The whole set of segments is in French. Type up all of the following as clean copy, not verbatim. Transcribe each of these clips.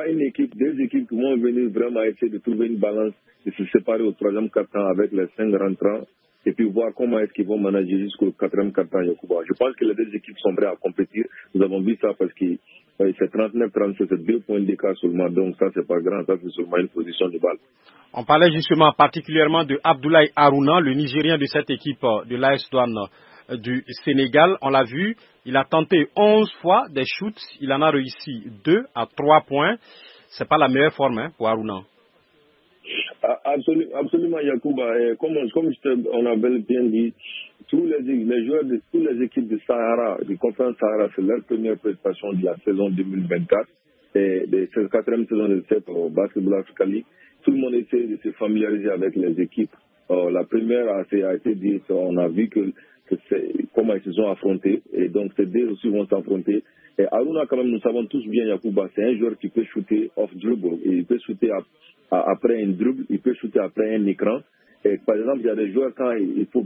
vois deux équipes qui vont venir vraiment essayer de trouver une balance, de se séparer au troisième quart-temps avec les 5 rentrants, et puis voir comment est-ce qu'ils vont manager jusqu'au quatrième quart-temps, Yacouba. Je pense que les deux équipes sont prêtes à compétir. Nous avons vu ça parce que c'est 39-37, c'est 2 points d'écart seulement, donc ça c'est pas grand, ça c'est seulement une position de balle. On parlait justement particulièrement de Abdoulaye Harouna, le Nigérien de cette équipe de l'AS Douane du Sénégal. On l'a vu, il a tenté 11 fois des shoots, il en a réussi 2 à 3 points. C'est pas la meilleure forme pour Harouna. Absolument, Yacouba. Comme on avait bien dit, tous les joueurs de toutes les équipes de Sahara, du conférence Sahara, c'est leur première prestation de la saison 2024 et de cette quatrième saison de cette au Basketball Africa League. Tout le monde essaie de se familiariser avec les équipes. La première a été dit, on a vu que comment ils se sont affrontés, et donc ces deux aussi vont s'affronter. Et Harouna, quand même, nous savons tous bien, Yacouba, c'est un joueur qui peut shooter off dribble, et il peut shooter après un dribble, il peut shooter après un écran. Et par exemple, il y a des joueurs quand il faut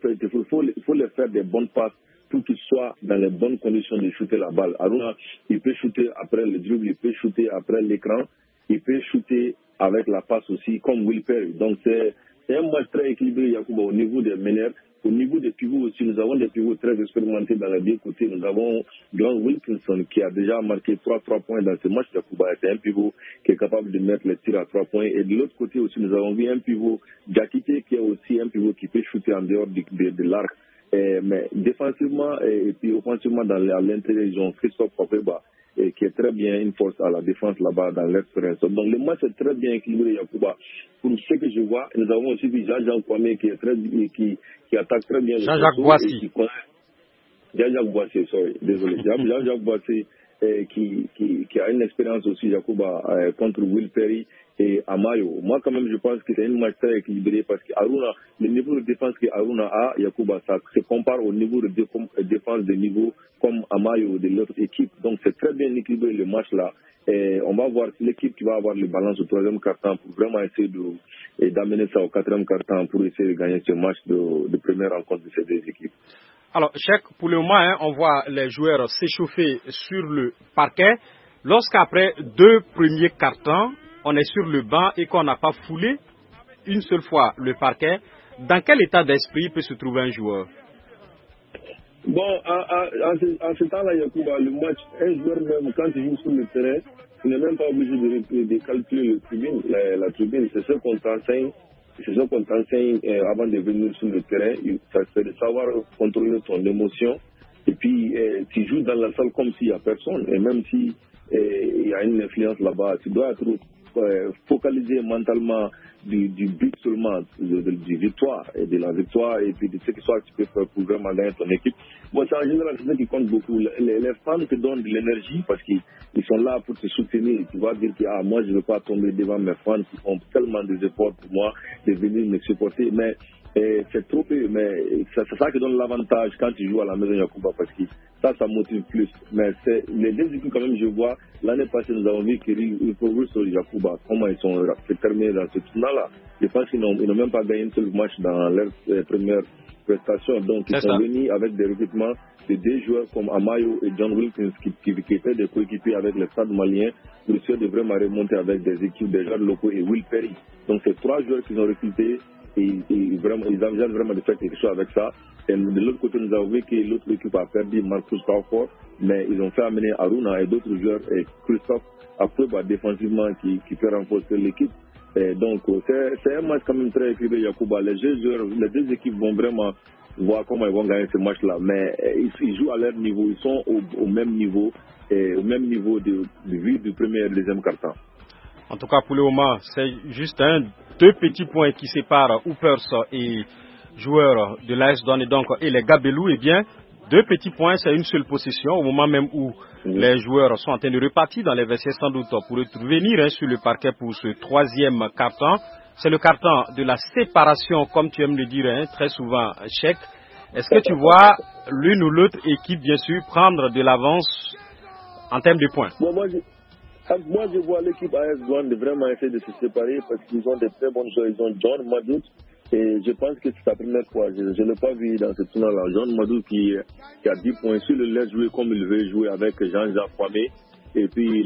les faire des bonnes passes pour qu'ils soient dans les bonnes conditions de shooter la balle. Harouna, il peut shooter après le dribble, il peut shooter après l'écran, il peut shooter avec la passe aussi, comme Will Perry. Donc c'est un match très équilibré, Yacouba, au niveau des meneurs. Au niveau des pivots aussi, nous avons des pivots très expérimentés dans les deux côtés. Nous avons John Wilkinson qui a déjà marqué 3 points dans ce match. C'est un pivot qui est capable de mettre les tirs à 3 points. Et de l'autre côté aussi, nous avons vu un pivot, Jakite, qui est aussi un pivot qui peut shooter en dehors de l'arc. Mais défensivement et puis offensivement à l'intérieur, ils ont Christophe Papeba, qui est très bien une force à la défense là-bas dans l'expérience. Donc le match est très bien équilibré, Yacouba. Pour ce que je vois, nous avons aussi vu Jean-Jacques Kwame qui attaque très bien. Jean-Jacques Boissy. Jean-Jacques Boissy, désolé. Jean-Jacques Boissy qui a une expérience aussi, Yacouba, contre Will Perry et Amayo. Moi, quand même, je pense que c'est un match très équilibré parce que Harouna, le niveau de défense que Harouna a, Yacouba, ça se compare au niveau de défense de niveau comme Amayo de l'autre équipe. Donc, c'est très bien équilibré le match là. Et on va voir l'équipe qui va avoir le balance au troisième quart-temps pour vraiment essayer d'amener ça au quatrième quart-temps pour essayer de gagner ce match de première rencontre de ces deux équipes. Alors, Cheikh, pour le moment, on voit les joueurs s'échauffer sur le parquet. Lorsqu'après 2 premiers quart-temps, on est sur le banc et qu'on n'a pas foulé une seule fois le parquet, dans quel état d'esprit peut se trouver un joueur? Bon, en ce temps-là, Yacouba, le match, un joueur même, quand il joue sur le terrain, il n'est même pas obligé de calculer la tribune. C'est ce qu'on t'enseigne. C'est ce qu'on t'enseigne avant de venir sur le terrain. C'est de savoir contrôler ton émotion. Et puis, tu joues dans la salle comme s'il n'y a personne. Et même si il y a une influence là-bas, tu dois être focalisé mentalement du but seulement, du victoire et de la victoire et puis de ce que soit tu peux faire pour vraiment gagner ton équipe. Bon, c'est en général c'est ce qui compte beaucoup. Les fans te donnent de l'énergie parce qu'ils sont là pour te soutenir. Tu vas dire que moi je ne veux pas tomber devant mes fans qui font tellement des efforts pour moi de venir me supporter. Mais c'est trop peu, mais c'est ça qui donne l'avantage quand tu joues à la maison Yacouba parce que ça motive plus. Mais c'est les deux équipes quand même, je vois, l'année passée nous avons vu qu'ils progressent sur Yacouba, comment ils sont terminés dans ce tournoi-là. Je pense qu'ils n'ont même pas gagné un seul match dans leur première prestation. Donc ils sont venus avec des recrutements de 2 joueurs comme Amayo et John Wilkins qui étaient des coéquipiers avec les stades maliens pour essayer de vraiment remonter avec des équipes des joueurs locaux et Will Perry. Donc c'est 3 joueurs qu'ils ont recrutés. Ils envisagent vraiment de faire quelque chose avec ça. Et de l'autre côté, nous avons vu que l'autre équipe a perdu Marcus Crawford, mais ils ont fait amener Harouna et d'autres joueurs, et Christophe Apouba défensivement qui peut renforcer l'équipe. Et donc, c'est un match quand même très équilibré, Yacouba. Les deux équipes vont vraiment voir comment ils vont gagner ce match-là. Mais ils jouent à leur niveau, ils sont au même niveau, de vue du premier et deuxième quart-temps. En tout cas, pour le moment, c'est juste 2 petits points qui séparent Hoopers et joueurs de l'AS Douane et les Gabelous. Eh bien, 2 petits points, c'est une seule possession au moment même où les joueurs sont en train de repartir dans les vestiaires sans doute pour revenir sur le parquet pour ce 3e quart-temps. C'est le quart-temps de la séparation, comme tu aimes le dire très souvent, Cheikh. Est-ce que tu vois l'une ou l'autre équipe, bien sûr, prendre de l'avance en termes de points? Bon, moi, je vois l'équipe AS Douane vraiment essayer de se séparer parce qu'ils ont des très bonnes joueurs. Ils ont John Madout et je pense que c'est sa première fois. Je ne l'ai pas vu dans ce tournoi-là. John Madout qui a 10 points. S'il le laisse jouer comme il veut jouer avec Jean-Jacques Kwame et puis